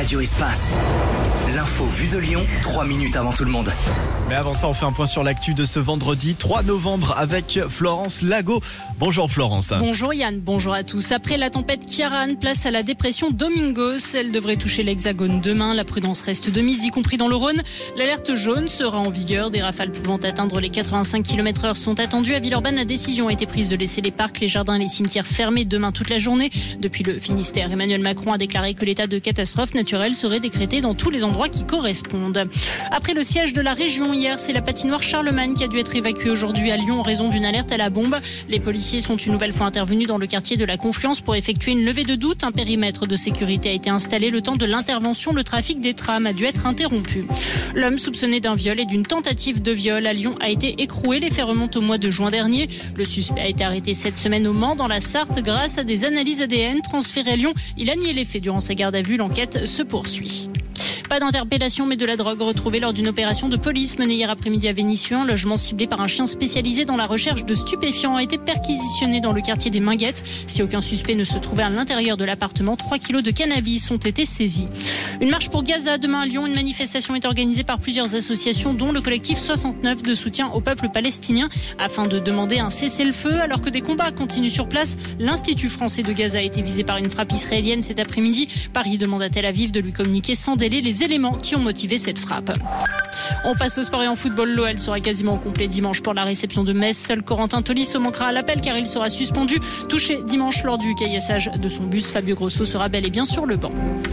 Radio Espace. L'info vue de Lyon, 3 minutes avant tout le monde. Mais avant ça, on fait un point sur l'actu de ce vendredi 3 novembre avec Florence Lago. Bonjour Florence. Bonjour Yann, bonjour à tous. Après la tempête Kiaran, place à la dépression Domingos. Elle devrait toucher l'Hexagone demain. La prudence reste de mise, y compris dans le Rhône. L'alerte jaune sera en vigueur. Des rafales pouvant atteindre les 85 km/h sont attendues. À Villeurbanne, la décision a été prise de laisser les parcs, les jardins et les cimetières fermés demain toute la journée. Depuis le Finistère, Emmanuel Macron a déclaré que l'état de catastrophe naturelle serait décrété dans tous les endroits qui correspondent. Après le siège de la région hier, c'est la patinoire Charlemagne qui a dû être évacuée aujourd'hui à Lyon en raison d'une alerte à la bombe. Les policiers sont une nouvelle fois intervenus dans le quartier de la Confluence pour effectuer une levée de doute. Un périmètre de sécurité a été installé. Le temps de l'intervention, le trafic des trams a dû être interrompu. L'homme soupçonné d'un viol et d'une tentative de viol à Lyon a été écroué. Les faits remontent au mois de juin dernier. Le suspect a été arrêté cette semaine au Mans, dans la Sarthe, grâce à des analyses ADN transférées à Lyon. Il a nié les faits durant sa garde à vue. L'enquête se poursuit. Pas d'interpellation mais de la drogue retrouvée lors d'une opération de police menée hier après-midi à Vénissieux. Un logement ciblé par un chien spécialisé dans la recherche de stupéfiants a été perquisitionné dans le quartier des Minguettes. Si aucun suspect ne se trouvait à l'intérieur de l'appartement, 3 kilos de cannabis ont été saisis. Une marche pour Gaza demain à Lyon. Une manifestation est organisée par plusieurs associations dont le collectif 69 de soutien au peuple palestinien afin de demander un cessez-le-feu alors que des combats continuent sur place. L'Institut français de Gaza a été visé par une frappe israélienne cet après-midi. Paris demande à Tel Aviv de lui communiquer sans délai les éléments qui ont motivé cette frappe. On passe au sport et en football. L'OL sera quasiment au complet dimanche pour la réception de Metz. Seul Corentin Tolisso manquera à l'appel car il sera suspendu. Touché dimanche lors du caillassage de son bus, Fabio Grosso sera bel et bien sur le banc.